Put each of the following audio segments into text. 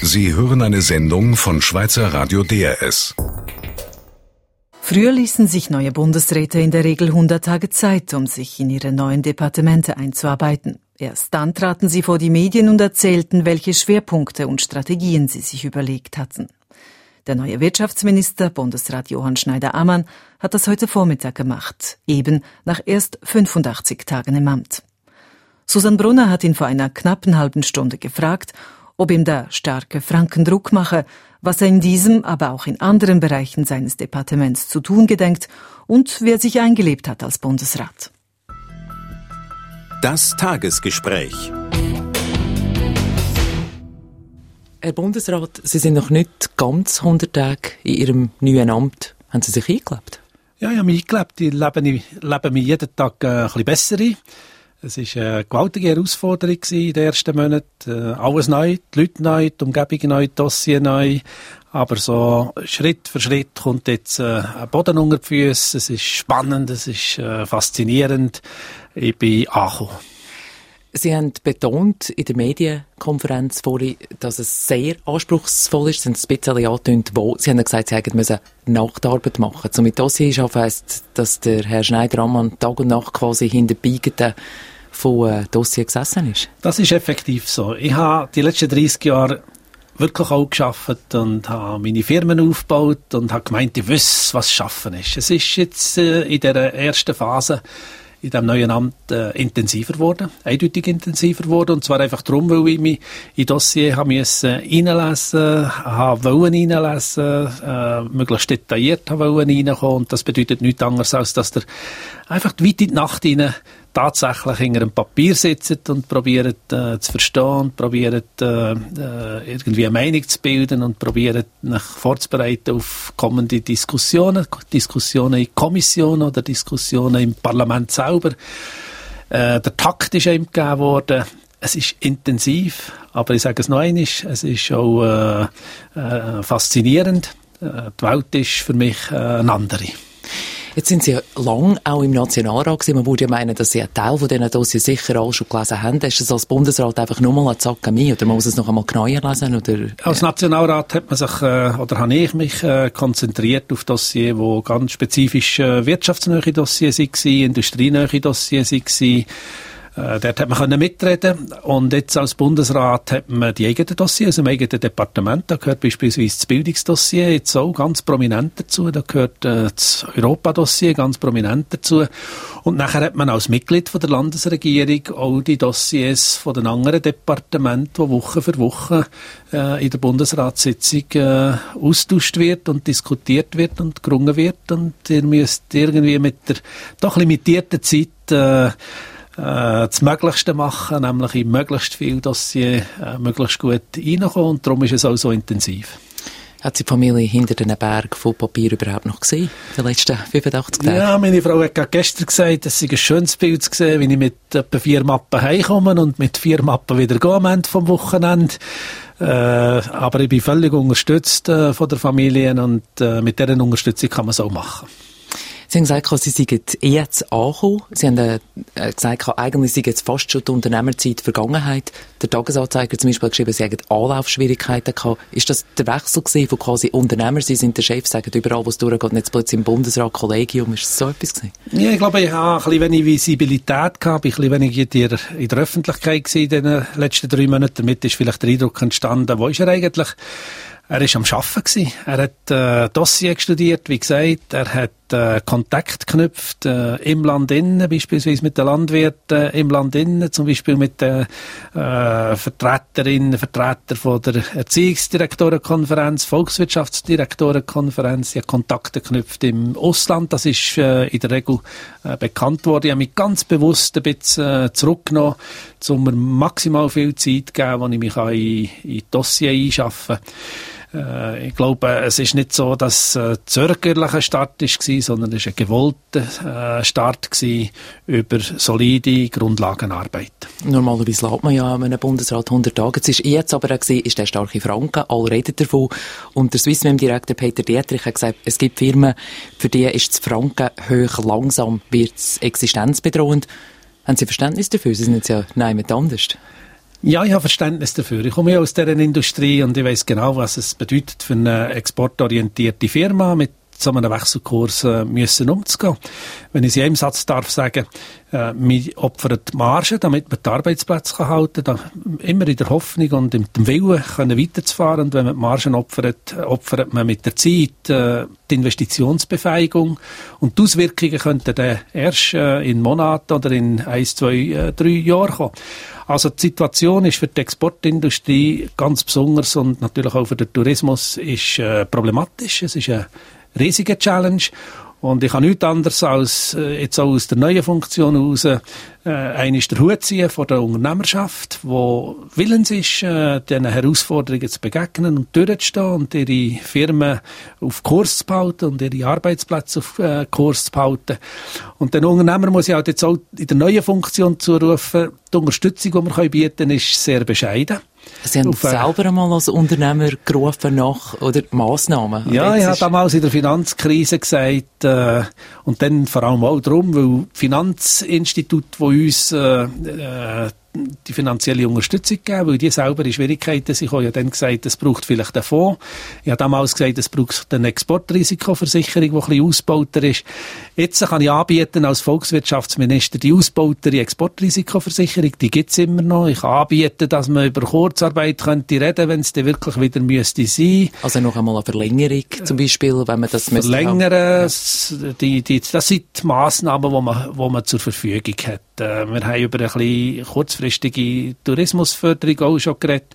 Sie hören eine Sendung von Schweizer Radio DRS. Früher ließen sich neue Bundesräte in der Regel 100 Tage Zeit, um sich in ihre neuen Departemente einzuarbeiten. Erst dann traten sie vor die Medien und erzählten, welche Schwerpunkte und Strategien sie sich überlegt hatten. Der neue Wirtschaftsminister, Bundesrat Johann Schneider-Ammann, hat das heute Vormittag gemacht, eben nach erst 85 Tagen im Amt. Susanne Brunner hat ihn vor einer knappen halben Stunde gefragt, ob ihm der starke Franken Druck mache, was er in diesem, aber auch in anderen Bereichen seines Departements zu tun gedenkt und wer sich eingelebt hat als Bundesrat. Das Tagesgespräch. Herr Bundesrat, Sie sind noch nicht ganz 100 Tage in Ihrem neuen Amt. Haben Sie sich eingelebt? Ja, ich habe mich eingelebt. Ich lebe mich jeden Tag ein bisschen besser ein. Es war eine gewaltige Herausforderung in den ersten Monaten. Alles neu, die Leute neu, die Umgebung neu, die Dossier neu. Aber so Schritt für Schritt kommt jetzt ein Boden unter die Füße. Es ist spannend, es ist faszinierend. Ich bin angekommen. Sie haben betont in der Medienkonferenz vorhin, dass es sehr anspruchsvoll ist. Sie haben es ein bisschen angetönt, wo. Sie haben gesagt, Sie müssen Nachtarbeit machen. So mit Dossier arbeiten heisst, dass der Herr Schneider-Ammann Tag und Nacht quasi hinter Biegenden von Dossier gesessen ist. Das ist effektiv so. Ich habe die letzten 30 Jahre wirklich auch gearbeitet und habe meine Firmen aufgebaut und habe gemeint, ich wüsste, was Schaffen ist. Es ist jetzt in dieser ersten Phase in diesem neuen Amt intensiver geworden, eindeutig intensiver geworden. Und zwar einfach darum, weil ich mich in Dossier reinlesen wollte, möglichst detailliert reinkommen. Und das bedeutet nichts anderes, als dass der einfach weit in die Nacht hinein tatsächlich hinter einem Papier sitzt und probiert zu verstehen und probiert irgendwie eine Meinung zu bilden und probiert sich vorzubereiten auf kommende Diskussionen in Kommissionen oder Diskussionen im Parlament selber. Der Takt ist ihm gegeben worden. Es ist intensiv, aber ich sage es noch einmal, es ist auch faszinierend. Die Welt ist für mich eine andere. Jetzt sind Sie ja lange auch im Nationalrat gewesen. Man würde ja meinen, dass Sie einen Teil von diesen Dossiers sicher alle schon gelesen haben. Ist das als Bundesrat einfach nur mal ein Zack an mich oder muss es noch einmal genauer lesen? Oder? Als Nationalrat hat man sich, oder habe ich mich konzentriert auf Dossiers, die ganz spezifisch wirtschaftsnahe Dossiers waren, industrienahe Dossiers waren. Dort hat man mitreden und jetzt als Bundesrat hat man die eigenen Dossiers aus dem eigenen Departement. Da gehört beispielsweise das Bildungsdossier jetzt auch ganz prominent dazu. Da gehört das Europadossier ganz prominent dazu. Und nachher hat man als Mitglied von der Landesregierung auch die Dossiers von den anderen Departementen, die Woche für Woche in der Bundesratssitzung austauscht wird und diskutiert wird und gerungen wird. Und ihr müsst irgendwie mit der doch limitierten Zeit das Möglichste machen, nämlich in möglichst viel Dossier möglichst gut reinkommen und darum ist es auch so intensiv. Hat Sie die Familie hinter den Berg von Papier überhaupt noch gesehen, die letzten 85 Tage? Ja, meine Frau hat gerade gestern gesagt, es sei ein schönes Bild zu sehen, wie ich mit etwa 4 Mappen heimkomme und mit 4 Mappen wieder gehe am Ende vom Wochenende. Aber ich bin völlig unterstützt von der Familie und mit dieser Unterstützung kann man es auch machen. Sie haben gesagt, Sie seien jetzt angekommen. Sie haben gesagt, eigentlich sei jetzt fast schon die Unternehmerzeit Vergangenheit. Der Tagesanzeiger zum Beispiel hat geschrieben, Sie hätten Anlaufschwierigkeiten gehabt. Ist das der Wechsel gewesen von quasi Unternehmer? Sie sind der Chef, sagen überall, wo es durchgeht, und jetzt plötzlich im Bundesrat, Kollegium. Ist das so etwas gewesen? Ja, ich glaube, ich habe ein bisschen wenig Visibilität gehabt, ein bisschen wenig in der Öffentlichkeit gewesen in den letzten 3 Monaten. Damit ist vielleicht der Eindruck entstanden, wo ist er eigentlich? Er war am Arbeiten gewesen. Er hat Dossier studiert, wie gesagt. Er hat Kontakt geknüpft im Land innen, beispielsweise mit den Landwirten im Land innen, zum Beispiel mit den Vertretern von der Erziehungsdirektorenkonferenz, Volkswirtschaftsdirektorenkonferenz. Er hat Kontakte geknüpft im Ausland. Das ist in der Regel bekannt worden. Ich habe mich ganz bewusst ein bisschen zurückgenommen, um mir maximal viel Zeit zu geben, wo ich mich in Dossier einschaffen kann. Ich glaube, es ist nicht so, dass es zögerlicher Start war, sondern es war ein gewollter Start über solide Grundlagenarbeit. Normalerweise lässt man ja einem Bundesrat 100 Tage. Es ist jetzt aber auch ist der starke Franken. Alle reden davon. Und der Swissmem-Direktor Peter Dietrich hat gesagt, es gibt Firmen, für die ist das Franken hoch langsam, wird es existenzbedrohend. Haben Sie Verständnis dafür? Sie sind jetzt ja niemand anders. Ja, ich habe Verständnis dafür. Ich komme ja aus dieser Industrie und ich weiss genau, was es bedeutet, für eine exportorientierte Firma mit so einem Wechselkurs müssen umzugehen. Wenn ich es in einem Satz darf sagen, wir opfern die Marge, damit man die Arbeitsplätze halten kann, immer in der Hoffnung und im Willen können weiterzufahren. Und wenn man die Margen opfert, opfert man mit der Zeit die Investitionsbefähigung. Und die Auswirkungen könnten dann erst in Monaten oder in 1, 2, 3 Jahren kommen. Also die Situation ist für die Exportindustrie ganz besonders und natürlich auch für den Tourismus ist problematisch. Es ist eine riesige Challenge. Und ich kann nichts anderes als jetzt auch aus der neuen Funktion heraus einmal den Hut ziehen vor der Unternehmerschaft, die willens ist, diesen Herausforderungen zu begegnen und durchzustehen und ihre Firmen auf Kurs zu behalten und ihre Arbeitsplätze auf Kurs zu behalten. Und den Unternehmer muss ich halt jetzt auch in der neuen Funktion zurufen, die Unterstützung, die wir bieten können, ist sehr bescheiden. Sie haben selber einmal als Unternehmer gerufen nach oder Massnahmen. Ja, ich habe damals in der Finanzkrise gesagt, und dann vor allem auch darum, weil Finanzinstitute, die uns die finanzielle Unterstützung geben, weil die selber in Schwierigkeiten sind. Ich habe ja dann gesagt, es braucht vielleicht einen Fonds. Ich habe damals gesagt, es braucht eine Exportrisikoversicherung, die ein bisschen ausgebauter ist. Jetzt kann ich anbieten als Volkswirtschaftsminister die ausgebautere Exportrisikoversicherung, die gibt es immer noch. Ich kann anbieten, dass man über Kurzarbeit könnte reden, wenn es dann wirklich wieder müsste sein. Also noch einmal eine Verlängerung zum Beispiel, wenn man das verlängern, das sind die Massnahmen, die man zur Verfügung hat. Wir haben über ein bisschen kurzfristige Tourismusförderung auch schon geredet.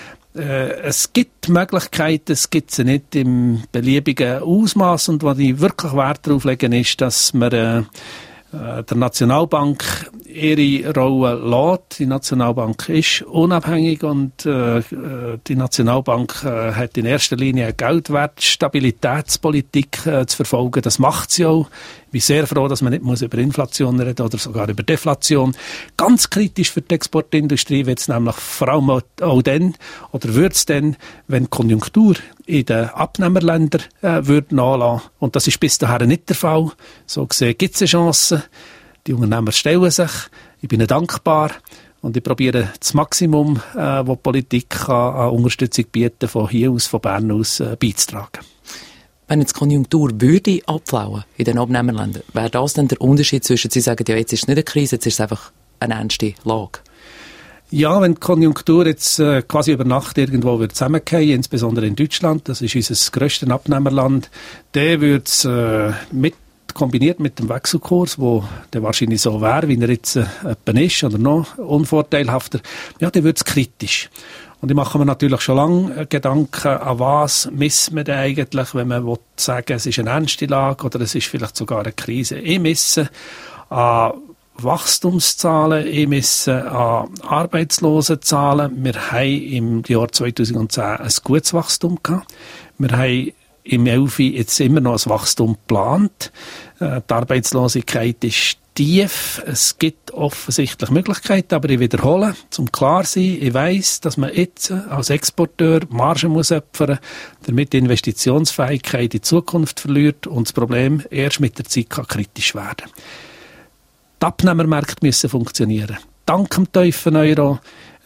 Es gibt Möglichkeiten, es gibt sie nicht im beliebigen Ausmaß. Und was ich wirklich Wert darauf lege, ist, dass wir der Nationalbank ihre Rolle lässt. Die Nationalbank ist unabhängig und die Nationalbank hat in erster Linie eine Geldwertstabilitätspolitik zu verfolgen. Das macht sie auch. Ich bin sehr froh, dass man nicht über Inflation reden oder sogar über Deflation. Ganz kritisch für die Exportindustrie wird es nämlich vor allem auch dann, oder wird es dann, wenn die Konjunktur in den Abnehmerländern würde nachlassen. Und das ist bis dahin nicht der Fall. So gesehen gibt es eine Chance. Die Unternehmer stellen sich. Ich bin ihnen dankbar. Und ich probiere das Maximum, das die Politik kann, an Unterstützung bieten, von hier aus, von Bern aus, beizutragen. Wenn jetzt die Konjunktur würde abflauen in den Abnehmerländern, wäre das dann der Unterschied zwischen, Sie sagen, ja, jetzt ist es nicht eine Krise, jetzt ist es einfach eine ernste Lage? Ja, wenn die Konjunktur jetzt quasi über Nacht irgendwo wird zusammenfallen, insbesondere in Deutschland, das ist unser grösstes Abnehmerland, dann würde es kombiniert mit dem Wechselkurs, wo der wahrscheinlich so wäre, wie er jetzt etwa ist, oder noch unvorteilhafter, ja, dann wird es kritisch. Und ich mache mir natürlich schon lange Gedanken, an was misst man denn eigentlich, wenn man sagen will, es ist eine ernste Lage oder es ist vielleicht sogar eine Krise. Ich messe an Wachstumszahlen, ich messe an Arbeitslosenzahlen. Wir haben im Jahr 2010 ein gutes Wachstum gehabt. Wir haben im 11. jetzt immer noch ein Wachstum geplant. Die Arbeitslosigkeit ist tief. Es gibt offensichtlich Möglichkeiten, aber ich wiederhole, zum klar sein, ich weiss, dass man jetzt als Exporteur Margen muss opfern, damit die Investitionsfähigkeit in die Zukunft verliert und das Problem erst mit der Zeit kann kritisch werden. Die Abnehmermärkte müssen funktionieren. Dank dem tiefen Euro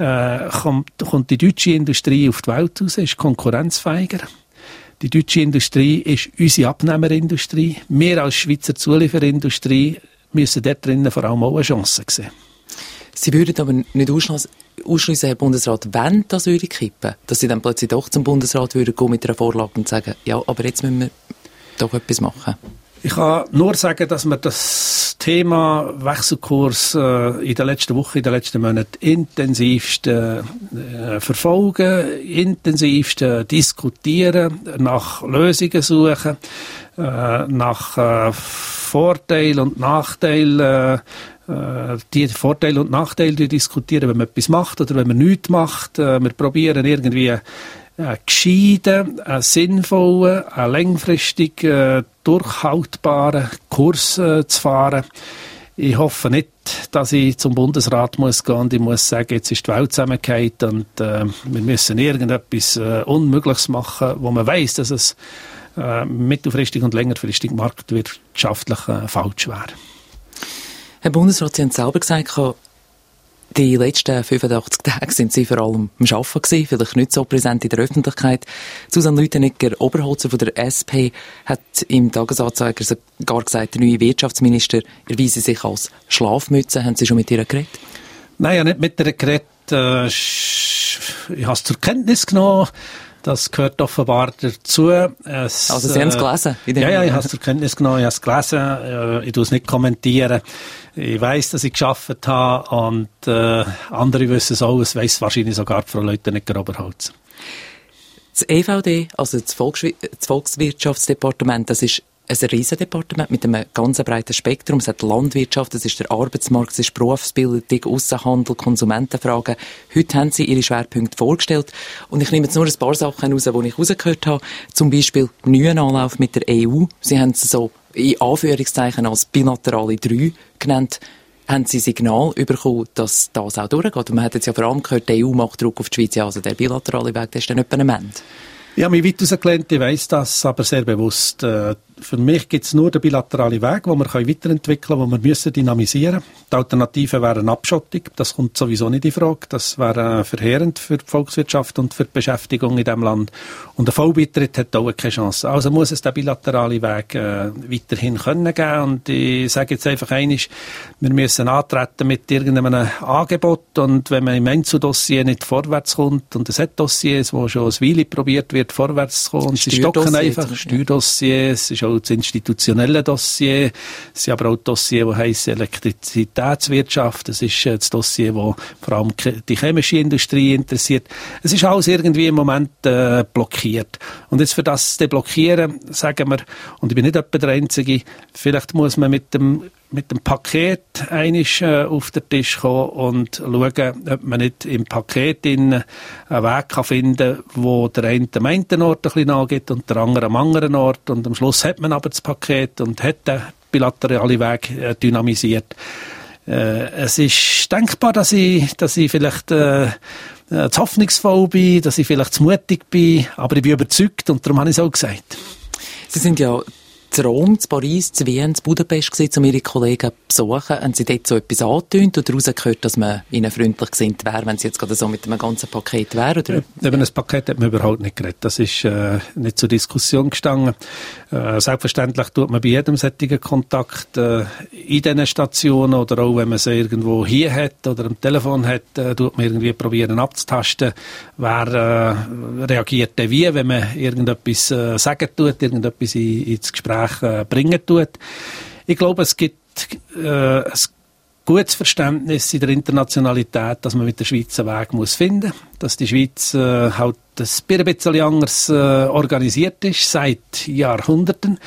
kommt die deutsche Industrie auf die Welt raus, ist konkurrenzfähiger. Die deutsche Industrie ist unsere Abnehmerindustrie. Wir als Schweizer Zulieferindustrie müssen dort drinnen vor allem auch eine Chance sehen. Sie würden aber nicht ausschliessen, Herr Bundesrat, wenn das würde kippen, dass Sie dann plötzlich doch zum Bundesrat würden gehen mit einer Vorlage und sagen, ja, aber jetzt müssen wir doch etwas machen. Ich kann nur sagen, dass wir das Thema Wechselkurs in den letzten Wochen, in den letzten Monaten intensivst verfolgen, intensivst diskutieren, nach Lösungen suchen, nach Vorteil und Nachteil, die Vorteile und Nachteile diskutieren, wenn man etwas macht oder wenn man nichts macht. Wir probieren irgendwie gescheiten, sinnvollen, langfristig durchhaltbaren Kurs zu fahren. Ich hoffe nicht, dass ich zum Bundesrat muss gehen und ich muss sagen, jetzt ist die Welt zusammengefallen und wir müssen irgendetwas Unmögliches machen, wo man weiss, dass es mittelfristig und längerfristig marktwirtschaftlich falsch wäre. Herr Bundesrat, Sie haben selber gesagt, Die letzten 85 Tage sind Sie vor allem am Arbeiten gewesen, vielleicht nicht so präsent in der Öffentlichkeit. Susanne Leutenegger-Oberholzer von der SP hat im Tagesanzeiger sogar gesagt, der neue Wirtschaftsminister erweise sich als Schlafmütze. Haben Sie schon mit ihr geredet? Nein, ja, nicht mit ihr geredet. Ich habe es zur Kenntnis genommen. Das gehört offenbar dazu. Also Sie haben es gelesen? Ja, ich habe es zur Kenntnis genommen, ich habe es gelesen. Ich tue es nicht kommentieren. Ich weiss, dass ich gearbeitet habe und andere wissen es auch. Es weiss wahrscheinlich sogar Frau Leutenegger-Oberholzer. Das EVD, also das Volkswirtschaftsdepartement, das ist ein Riesendepartement mit einem ganz breiten Spektrum. Es hat Landwirtschaft, es ist der Arbeitsmarkt, es ist Berufsbildung, Aussenhandel, Konsumentenfragen. Heute haben Sie Ihre Schwerpunkte vorgestellt. Und ich nehme jetzt nur ein paar Sachen raus, die ich rausgehört habe. Zum Beispiel neuen Anlauf mit der EU. Sie haben es so in Anführungszeichen als bilaterale 3 genannt. Haben Sie Signal bekommen, dass das auch durchgeht? Und man hat jetzt ja vor allem gehört, die EU macht Druck auf die Schweiz. Ja, also der bilaterale Weg, der ist dann etwa am Ende. Ich habe mich weit rausgelehnt, ich weiss das, aber sehr bewusst. Für mich gibt es nur den bilateralen Weg, den wir weiterentwickeln können, den wir dynamisieren müssen. Die Alternative wäre eine Abschottung. Das kommt sowieso nicht in Frage. Das wäre verheerend für die Volkswirtschaft und für die Beschäftigung in diesem Land. Und der Vollbeitritt hat auch keine Chance. Also muss es den bilateralen Weg weiterhin können geben. Und ich sage jetzt einfach eines, wir müssen antreten mit irgendeinem Angebot. Und wenn man im Einzeldossier nicht vorwärts kommt, und es hat Dossiers, wo schon ein Weile probiert wird, vorwärts zu kommen, sie stocken einfach. Steuerdossiers, es ist auch das institutionelle Dossier, es sind aber auch Dossier, die heissen Elektrizitätswirtschaft, es ist das Dossier, das vor allem die chemische Industrie interessiert. Es ist alles irgendwie im Moment blockiert. Und jetzt für das deblockieren, sagen wir, und ich bin nicht etwa der Einzige, vielleicht muss man mit dem Paket einisch auf den Tisch kommen und schauen, ob man nicht im Paket einen Weg finden kann, wo der eine am einen Ort ein bisschen nachgeht und der andere am anderen Ort. Und am Schluss hat man aber das Paket und hat den bilateralen Weg dynamisiert. Es ist denkbar, dass ich vielleicht zu hoffnungsvoll bin, dass ich vielleicht zu mutig bin, aber ich bin überzeugt und darum habe ich es auch gesagt. Sie sind ja zu Rom, zu Paris, zu Wien, zu Budapest gewesen, um Ihre Kollegen zu besuchen. Haben Sie dort so etwas angetönt oder rausgehört, dass man Ihnen freundlich gesinnt wäre, wenn Sie jetzt gerade so mit einem ganzen Paket wären? Oder? Über ein Paket hat man überhaupt nicht geredet. Das ist nicht zur Diskussion gestanden. Selbstverständlich tut man bei jedem solchen Kontakt in diesen Stationen oder auch wenn man sie irgendwo hier hat oder am Telefon hat, tut man irgendwie probieren abzutasten, wer reagiert denn wie, wenn man irgendetwas sagen tut, irgendetwas ins Gespräch bringen tut. Ich glaube, es gibt ein gutes Verständnis in der Internationalität, dass man mit der Schweiz einen Weg finden muss, dass die Schweiz halt ein bisschen anders organisiert ist, seit Jahrhunderten,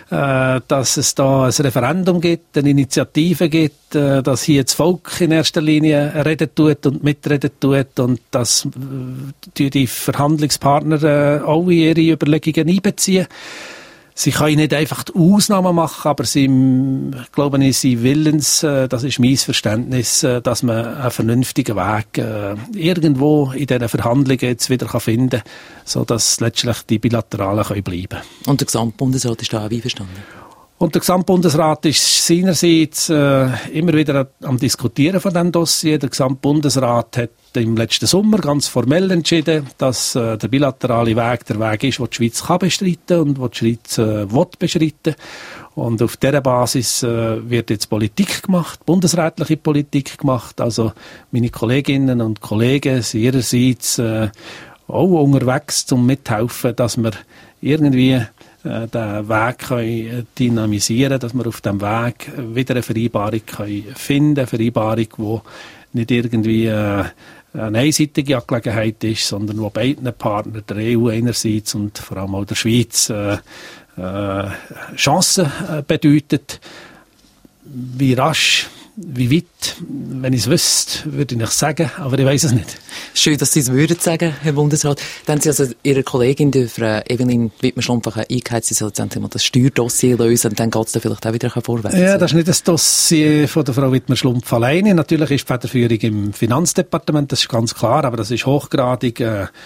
dass es da ein Referendum gibt, eine Initiative gibt, dass hier das Volk in erster Linie reden tut und mitreden tut und dass die Verhandlungspartner auch in ihre Überlegungen einbeziehen. Sie können nicht einfach die Ausnahmen machen, aber sie, glaube ich, sind willens, das ist mein Verständnis, dass man einen vernünftigen Weg irgendwo in diesen Verhandlungen jetzt wieder finden kann, sodass letztlich die Bilateralen bleiben können. Und der Gesamtbundesrat ist da auch einverstanden? Und der Gesamtbundesrat ist seinerseits immer wieder am Diskutieren von diesem Dossier. Der Gesamtbundesrat hat im letzten Sommer ganz formell entschieden, dass der bilaterale Weg der Weg ist, den die Schweiz kann bestreiten und den die Schweiz will bestreiten. Und auf dieser Basis wird jetzt Politik gemacht, bundesrätliche Politik gemacht. Also meine Kolleginnen und Kollegen sind ihrerseits auch unterwegs, um mithelfen, dass wir irgendwie den Weg dynamisieren können, dass wir auf dem Weg wieder eine Vereinbarung finden können. Eine Vereinbarung, die nicht irgendwie eine einseitige Angelegenheit ist, sondern wo beiden Partnern, der EU einerseits und vor allem auch der Schweiz, Chancen bedeutet. Wie rasch, wie weit, wenn ich es wüsste, würde ich nicht sagen, aber ich weiss es nicht. Schön, dass Sie es würden sagen, Herr Bundesrat. Dann haben Sie also Ihrer Kollegin, Frau Evelyn Wittmer-Schlumpf, eingeheizt, Sie sollen jetzt mal das Steuerdossier lösen und dann geht es da vielleicht auch wieder vorwärts. Ja, das ist nicht das Dossier von der Frau Wittmer-Schlumpf alleine. Natürlich ist die Federführung im Finanzdepartement, das ist ganz klar, aber das ist hochgradig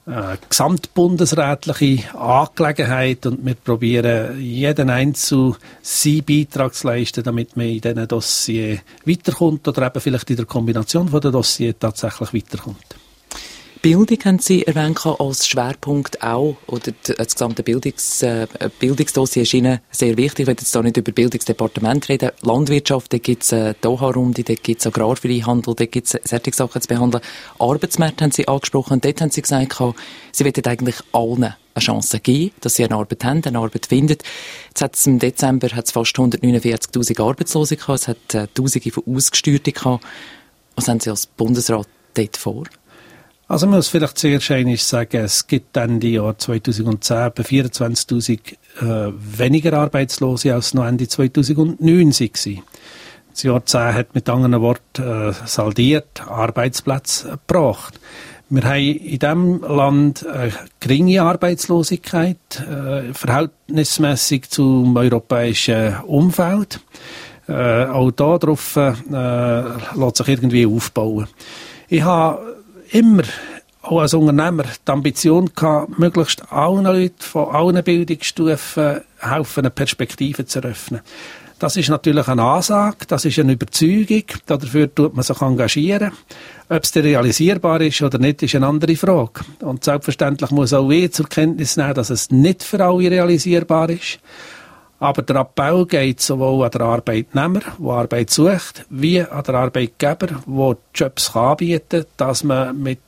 gesamtbundesrätliche Angelegenheit und wir probieren, jeden Einzelnen seinen Beitrag zu leisten, damit man in diesen Dossier weiterkommt oder eben vielleicht in der Kombination von den Dossiers tatsächlich weiterkommt. Bildung haben Sie erwähnt als Schwerpunkt auch, oder das gesamte Bildungsdossier ist Ihnen sehr wichtig. Ich will jetzt da nicht über Bildungsdepartement reden. Landwirtschaft, da gibt es eine Doha-Runde, da gibt es Agrarfreihandel, da gibt es solche Sachen zu behandeln. Arbeitsmarkt haben Sie angesprochen und dort haben Sie gesagt, Sie wollen eigentlich allen eine Chance geben, dass sie eine Arbeit haben, eine Arbeit finden. Jetzt hat's im Dezember hat's fast 149'000 Arbeitslose gehabt, es hat Tausende von Ausgesteuerten gehabt. Was haben Sie als Bundesrat dort vor? Also man muss vielleicht zuerst einmal sagen, es gibt Ende Jahr 2010 etwa 24'000 weniger Arbeitslose als noch Ende 2009 waren. Das Jahr 10 hat mit anderen Worten saldiert, Arbeitsplätze gebracht. Wir haben in diesem Land eine geringe Arbeitslosigkeit, verhältnismäßig zum europäischen Umfeld. Auch darauf lässt sich irgendwie aufbauen. Ich habe immer, auch als Unternehmer, die Ambition gehabt, möglichst allen Leuten von allen Bildungsstufen helfen, eine Perspektive zu eröffnen. Das ist natürlich eine Ansage, das ist eine Überzeugung, dafür tut man sich engagieren. Ob es realisierbar ist oder nicht, ist eine andere Frage. Und selbstverständlich muss auch ich zur Kenntnis nehmen, dass es nicht für alle realisierbar ist. Aber der Appell geht sowohl an den Arbeitnehmer, der Arbeit sucht, wie an den Arbeitgeber, der Jobs anbieten kann, dass man mit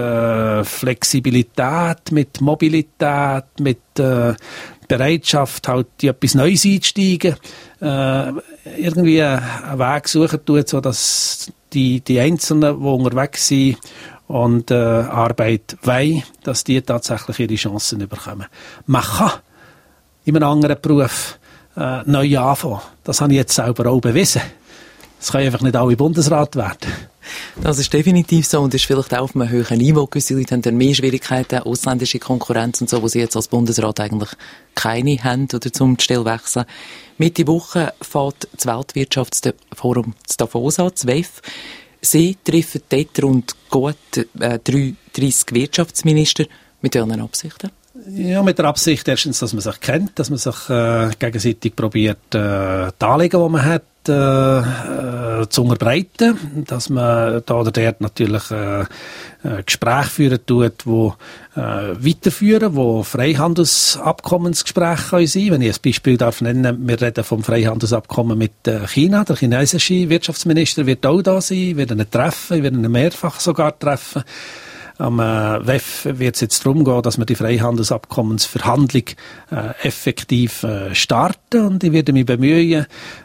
Flexibilität, mit Mobilität, mit Bereitschaft, halt in etwas Neues einzusteigen, irgendwie einen Weg suchen tut, sodass die Einzelnen, die unterwegs sind und Arbeit wollen, dass die tatsächlich ihre Chancen bekommen. Man kann in einem anderen Beruf neu anfangen. Das habe ich jetzt selber auch bewiesen. Es können einfach nicht alle Bundesrat werden. Das ist definitiv so und ist vielleicht auch auf einem höheren Niveau. Gewisse Leute haben dann mehr Schwierigkeiten, ausländische Konkurrenz und so, wo sie jetzt als Bundesrat eigentlich keine haben oder zum Stelle wechseln. Mitte Woche fährt das Weltwirtschaftsforum zu Davos an, das WEF. Sie treffen dort rund gut 30 Wirtschaftsminister. Mit welchen Absichten? Ja, mit der Absicht erstens, dass man sich kennt, dass man sich gegenseitig probiert, die Anliegen, die man hat, zu unterbreiten, dass man da oder dort natürlich Gespräche führen tut, die weiterführen, wo Freihandelsabkommensgespräche können sein. Wenn ich ein Beispiel darf nennen, wir reden vom Freihandelsabkommen mit China. Der chinesische Wirtschaftsminister wird auch da sein, wird ihn treffen, wird ihn mehrfach sogar treffen. Am WEF wird es jetzt darum gehen, dass wir die Freihandelsabkommensverhandlung effektiv starten. Und ich werde mich bemühen,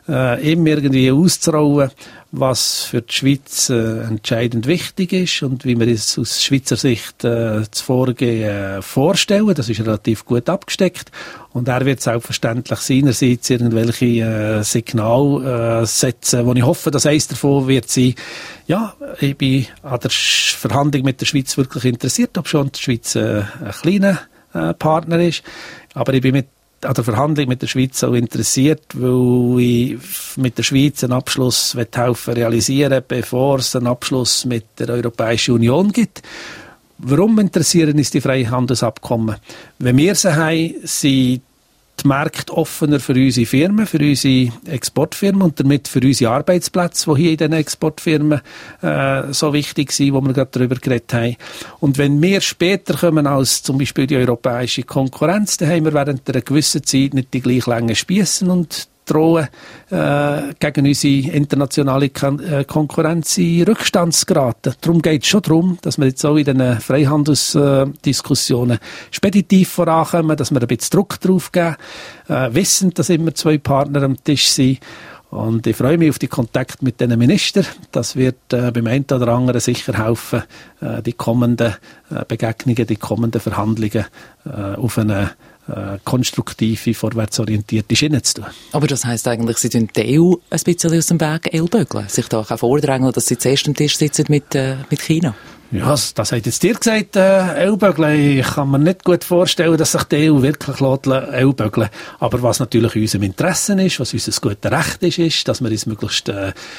ihm irgendwie auszurollen, was für die Schweiz entscheidend wichtig ist und wie wir es aus Schweizer Sicht das Vorgehen vorstellen. Das ist relativ gut abgesteckt. Und er wird selbstverständlich seinerseits irgendwelche Signale setzen, wo ich hoffe, dass eines davon wird sein, ja, ich bin an der Verhandlung mit der Schweiz wirklich interessiert, ob schon die Schweiz ein kleiner Partner ist. Aber ich bin an der Verhandlung mit der Schweiz auch interessiert, weil ich mit der Schweiz einen Abschluss helfen realisieren, bevor es einen Abschluss mit der Europäischen Union gibt. Warum interessieren uns die Freihandelsabkommen? Wenn wir sie haben, sind die Märkte offener für unsere Firmen, für unsere Exportfirmen und damit für unsere Arbeitsplätze, die hier in diesen Exportfirmen so wichtig sind, wo wir gerade darüber geredet haben. Und wenn wir später kommen als zum Beispiel die europäische Konkurrenz, dann haben wir während einer gewissen Zeit nicht die gleich langen Spiesse und drohen gegen unsere internationale Konkurrenz in Rückstand zu geraten. Darum geht es schon darum, dass wir jetzt auch in den Freihandelsdiskussionen speditiv vorankommen, dass wir ein bisschen Druck drauf geben, wissen, dass immer zwei Partner am Tisch sind. Und ich freue mich auf die Kontakte mit den Ministern. Das wird beim einen oder anderen sicher helfen, die kommenden Begegnungen, die kommenden Verhandlungen auf eine konstruktive, vorwärtsorientierte Schiene zu tun. Aber das heisst eigentlich, Sie tun die EU ein bisschen aus dem Weg ellbögeln, sich da auch vordrängeln, dass Sie zuerst am Tisch sitzen mit China? Ja, das hat jetzt dir gesagt, ellbögeln. Ich kann mir nicht gut vorstellen, dass sich die EU wirklich ellbögeln. Aber was natürlich in unserem Interesse ist, was unser gutes Recht ist, dass wir uns möglichst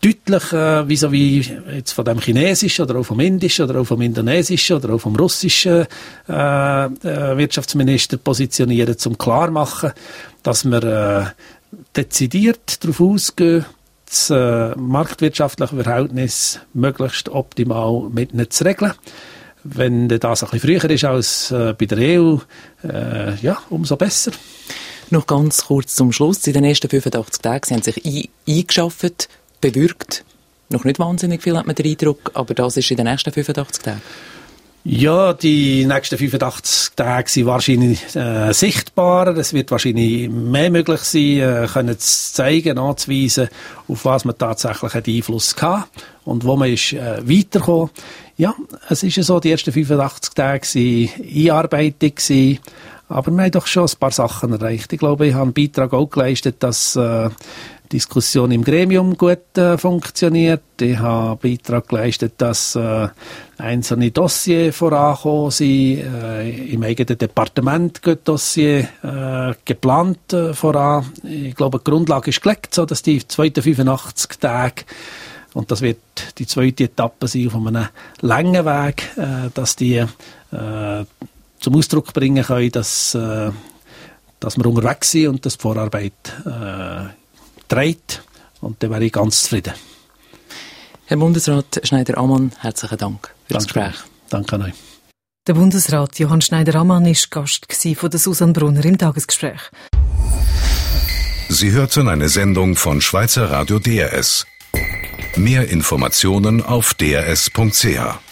deutlich, wie jetzt von dem Chinesischen oder auch vom Indischen oder auch vom Indonesischen oder auch vom Russischen Wirtschaftsminister positionieren, um klar machen, dass wir dezidiert darauf ausgehen, das marktwirtschaftliche Verhältnis möglichst optimal mit ihnen zu regeln. Wenn das ein bisschen früher ist als bei der EU, umso besser. Noch ganz kurz zum Schluss. In den ersten 85 Tagen haben sich eingeschafft, bewirkt. Noch nicht wahnsinnig viel, hat man den Eindruck, aber das ist in den nächsten 85 Tagen. Ja, die nächsten 85 Tage sind wahrscheinlich sichtbarer. Es wird wahrscheinlich mehr möglich sein, können zu zeigen, anzuweisen, auf was man tatsächlich einen Einfluss hatte und wo man ist weitergekommen. Ja, es ist ja so, die ersten 85 Tage waren Einarbeitung gewesen, aber wir haben doch schon ein paar Sachen erreicht. Ich glaube, ich habe einen Beitrag auch geleistet, dass die Diskussion im Gremium gut funktioniert. Ich habe einen Beitrag geleistet, dass einzelne Dossiers vorangekommen sind. Im eigenen Departement geht Dossier geplant voran. Ich glaube, die Grundlage ist gelegt, so dass die zweiten 85 Tage, und das wird die zweite Etappe sein auf einem langen Weg, dass die zum Ausdruck bringen können, dass wir unterwegs sind und dass die Vorarbeit trägt. Und dann wäre ich ganz zufrieden. Herr Bundesrat Schneider-Ammann, herzlichen Dank für das Gespräch. Danke an euch. Der Bundesrat Johann Schneider-Ammann war Gast von der Susanne Brunner im Tagesgespräch. Sie hörten eine Sendung von Schweizer Radio DRS. Mehr Informationen auf drs.ch.